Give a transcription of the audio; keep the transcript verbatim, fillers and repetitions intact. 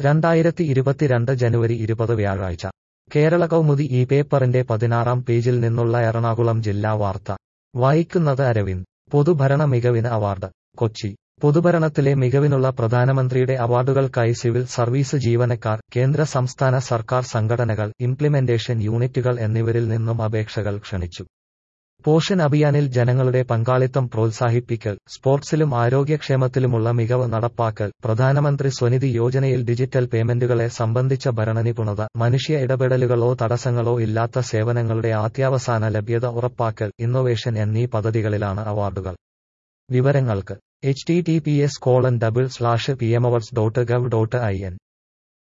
രണ്ടായിരത്തി ഇരുപത്തിരണ്ട് ജനുവരി ഇരുപത് വ്യാഴാഴ്ച കേരള കൗമുദി ഈ പേപ്പറിന്റെ പതിനാറാം പേജിൽ നിന്നുള്ള എറണാകുളം ജില്ലാ വാർത്ത വായിക്കുന്നത് അരവിന്ദ്. പൊതുഭരണ മികവിന് അവാർഡ്. കൊച്ചി. പൊതുഭരണത്തിലെ മികവിനുള്ള പ്രധാനമന്ത്രിയുടെ അവാർഡുകൾക്കായി സിവിൽ സർവീസ് ജീവനക്കാർ, കേന്ദ്ര സംസ്ഥാന സർക്കാർ സംഘടനകൾ, ഇംപ്ലിമെന്റേഷൻ യൂണിറ്റുകൾ എന്നിവരിൽ നിന്നും അപേക്ഷകൾ ക്ഷണിച്ചു. പോഷൻ അഭിയാനിൽ ജനങ്ങളുടെ പങ്കാളിത്തം പ്രോത്സാഹിപ്പിക്കൽ, സ്പോർട്സിലും ആരോഗ്യക്ഷേമത്തിലുമുള്ള മികവ് നടപ്പാക്കൽ, പ്രധാനമന്ത്രി സ്വനിധി യോജനയിൽ ഡിജിറ്റൽ പേയ്മെന്റുകളെ സംബന്ധിച്ച ഭരണനിപുണത, മനുഷ്യ ഇടപെടലുകളോ തടസ്സങ്ങളോ ഇല്ലാത്ത സേവനങ്ങളുടെ അത്യാവസാന ലഭ്യത ഉറപ്പാക്കൽ, ഇന്നൊവേഷൻ എന്നീ പദ്ധതികളിലാണ് അവാർഡുകൾ. വിവരങ്ങൾക്ക് H T T P S colon double slash P M awards dot gov dot I N